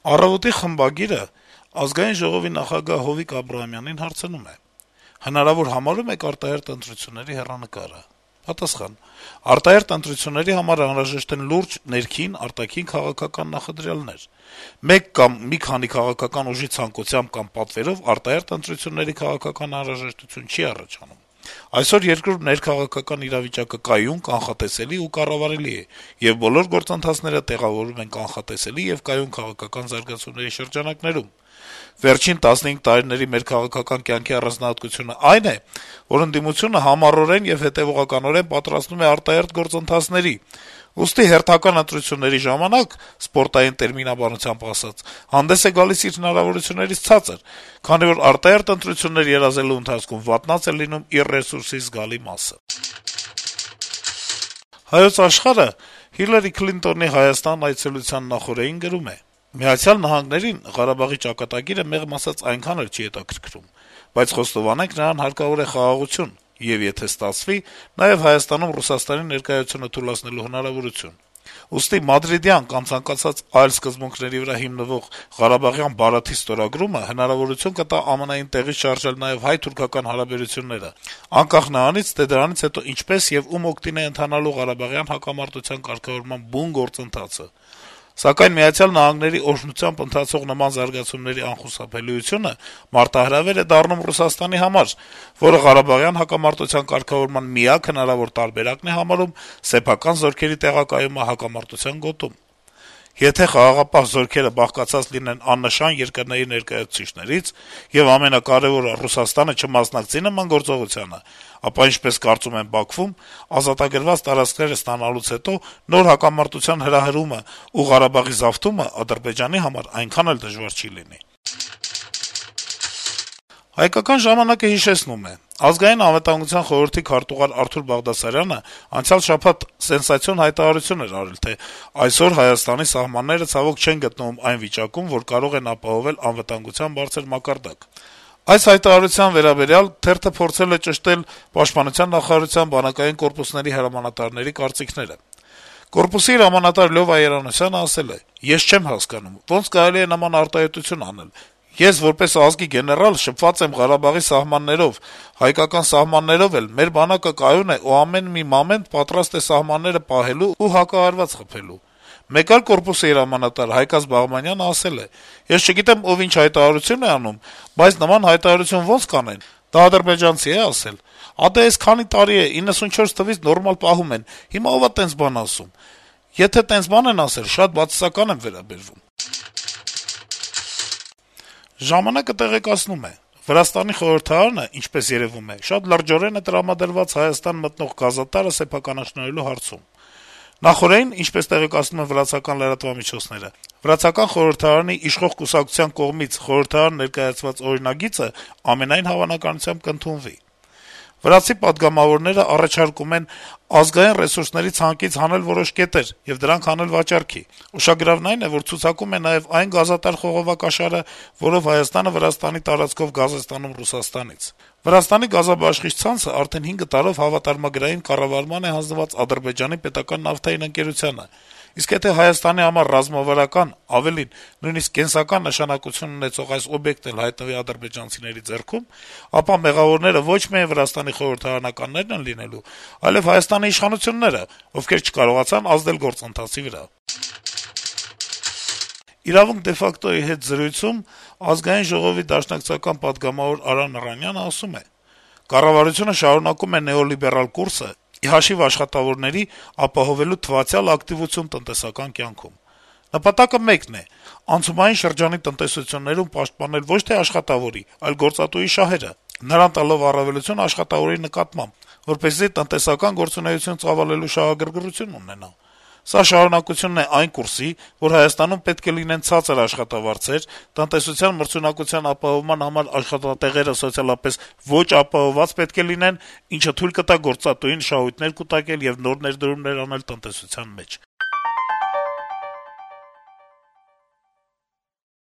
Առավոտի խմբագիրը Ազգային ժողովի նախագահ Հովիկ Աբրահամյանին հարցնում է. հնարավոր համարում եք արտահերթ ընտրությունների հեռանկարը։ Պատասխան. արտահերթ ընտրությունների համար անհրաժեշտ են լուրջ ներքին, արտաքին քաղաքական նախադրյալներ։ Մեկ կամ մի քանի քաղաքական ուժի ցանկությամբ կամ պատվերով արտահերթ ընտրությունների քաղաքական անհրաժեշտություն չի առաջանում։ Այսօր երկրում ներքաղաքական իրավիճակը կայուն, կանխատեսելի ու կառավարելի է, եւ բոլոր գործընթացները տեղավորվում են կանխատեսելի եւ կայուն քաղաքական զարգացումների շրջանակներում։ Վերջին 15 տարիների մեր քաղաքական կյանքի առանձնահատկությունը այն է, որ ընդդիմությունը համառորեն եւ հետեւողականորեն պատրաստվում է արտահերթ գործընթացների, ուստի հերթական ընտրությունների ժամանակ, սպորտային տերմինաբանությամբ ասած, հանդես է գալիս իր հնարավորություններից ցածր, քանի որ արտահերթ ընտրություններ երազելու ընթացքում վատնած է լինում իր ռեսուրսի զգալի մասը։ Հայոց Աշխարհը Հիլարի Քլինտոնի Հայաստան այցելության նախօրեին գրում է. «Միացյալ Նահանգներին Ղարաբաղի ճակատագիրը մեղմ ասած այնքան էլ չի հետաքրքրում, բայց խոստովանենք նրան հարկավոր է խաղաղություն եւ, եթե ստացվի, նաեւ Հայաստանում Ռուսաստանի ներկայությունը թուլացնելու հնարավորություն։ Ուստի մադրիդյան կամ ցանկացած այլ սկզբունքների վրա հիմնվող Ղարաբաղյան բարաթի ստորագրումը հնարավորություն կտա ԱՄՆ-ին տեղի շարժել նաեւ հայ-թուրքական հարաբերությունները, անկախ նրանից, թե դրանից հետո ինչպես եւ ում օգտին է ընթանալու Ղարաբաղյան հակամարտության կարգավորման բուն գործընթացը։ Սակայն Միացյալ Նահանգների օրհնությամբ ընթացող նման զարգացումների անխուսափելիությունը մարտահրավեր է դառնում Ռուսաստանի համար, որը Ղարաբաղյան հակամարտության կարգավորման միակ հնարավոր տարբերակն է համարում սեփական զորքերի տեղակայումը հակամարտության գոտում։ Եթե խաղաղապահ զորքերը բաղկացած լինեն աննշան երկրների ներկայացուցիչներից եւ ամենակարեւորը Ռուսաստանը չմասնակցի նման գործողությանը, ապա ինչպես կարծում են Բաքվում, ազատագրված տարածքները ստանալուց հետո նոր հակամարտության հրահրումը ու Ղարաբաղի զավթումը Ադրբեջանի համար այնքան էլ դժվար չի լինի»։ «Հայկական ժամանակ»-ը հիշեցնում է. - Ազգային անվտանգության խորհրդի քարտուղար Արթուր Բաղդասարյանը անցյալ շաբաթ սենսացիոն հայտարարություն էր արել, թե այսօր Հայաստանի սահմանները ցավոք չեն գտնվում այն վիճակում, որ կարող են ապահովել անվտանգության բարձր մակարդակ։ Այս հայտարարության վերաբերյալ թերթը փորձել է ճշտել Պաշտպանության նախարարության բանակային կորպուսների հրամանատարների կարծիքները։ Կորպուսի հրամանատար Լյովա Երանոսյանը ասել է. - «Ես չեմ հասկանում, ոնց կարելի է նման արտահայտություն անել։ Ես որպես ազգի գեներալ շփված եմ Ղարաբաղի սահմաններով, հայկական սահմաններով էլ մեր բանակը կայուն է ու ամեն մի մամենտ պատրաստ է սահմանները պահելու ու հակահարված խփելու»։ Մեկ այլ կորպուսի հրամանատար Հայկազ Բաղմանյանը ասել է. - «Ես չգիտեմ ով ինչ հայտարարություն է անում, բայց նման հայտարարություն ոնց կանեն, դա ադրբեջանցի է ասել։ Ադե էս քանի տարի է, 94 թվից նորմալ պահում են, հիմա ով է տենց բան ասում։ Եթե տենց բան են ասել, շատ բացասական եմ վերաբերվում»։ «Ժամանակ»-ը տեղեկացնում է. - Վրաստանի խորհրդարանը, ինչպես երեւում է, շատ լրջորեն է տրամադրված Հայաստան մտնող գազատարը սեփականացնելու հարցում։ Նախօրեին, ինչպես տեղեկացնում են վրացական լրատվամիջոցները, վրացական խորհրդարանի իշխող կուսակցության կողմից խորհրդարան ներկայացված օրինագիծը ամենայն հավանականությամբ կընդունվի։ Վրացի պատգամավորները առաջարկում են ազգային ռեսուրսների ցանկից հանել որոշ կետեր եւ դրանք հանել վաճառքի։ Ուշագրավն այն է, որ ցուցակում է նաեւ այն գազատար խողովակաշարը, որով Հայաստանը Վրաստանի տարածքով գազ է ստանում Ռուսաստանից։ Վրաստանի գազաբաշխիչ ցանցը արդեն 5 տարով հավատարմագրային կառավարման է հանձնված Ադրբեջանի պետական նավթային ընկերությանը, իսկ եթե Հայաստանի համար ռազմավարական, ավելին, նույնիսկ կենսական նշանակություն ունեցող այս օբյեկտն էլ հայտնվի ադրբեջանցիների ձեռքում, ապա մեղավորները ոչ միայն Վրաստանի խորհրդարանականներն են լինելու, այլեւ Հայաստանի իշխանությունները, ովքեր չկարողացան ազդել գործընթացի վրա։ «Իրավունք de facto-ի հետ զրույցում Ազգային ժողովի դաշնակցական պատգամավոր Արա Նռանյանը ասում է. - «Կառավարությունը շարունակում է նեոլիբերալ կուրսը, ի հաշիվ աշխատավորների ապահովելու թվացյալ ակտիվություն տնտեսական կյանքում։ Նպատակը մեկն է` անցումային շրջանի տնտեսություններում պաշտպանել ոչ թե աշխատավորի, այլ գործատուի շահերը, նրան տալով առավելություն աշխատավորի նկատմամբ, որպեսզի տնտեսական գործունեություն ծավալելու շահագրգռություն ունենա։ Սա շարունակությունն է այն կուրսի, որ Հայաստանում պետք է լինեն ցածր աշխատավարձեր, տնտեսության մրցունակության ապահովման համար աշխատատեղերը սոցիալապես ոչ ապահովված պետք է լինեն, ինչը թույլ կտա գործատուին շահույթներ կուտակել եւ նոր ներդրումներ անել տնտեսության մեջ։